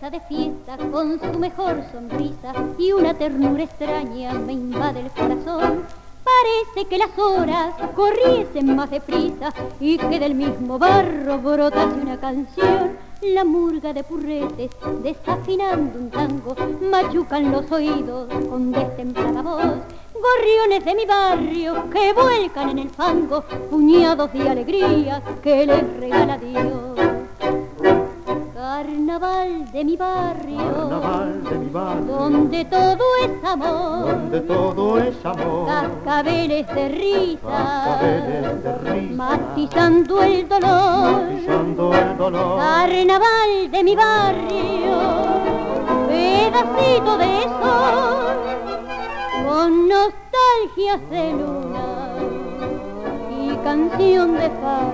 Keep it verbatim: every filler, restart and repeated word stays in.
mesa de fiesta con su mejor sonrisa y una ternura extraña me invade el corazón. Parece que las horas corriesen más deprisa y que del mismo barro brotase una canción. La murga de purretes, desafinando un tango, machucan los oídos con destemplada voz. Gorriones de mi barrio que vuelcan en el fango, puñados de alegría que les regala Dios. Carnaval de mi barrio, Carnaval de mi barrio, donde todo es amor, donde todo es amor, cascabeles de risa, cascabeles de risa, matizando el dolor, matizando el dolor. Carnaval de mi barrio, pedacito de sol, con nostalgias de luna y canción de paz.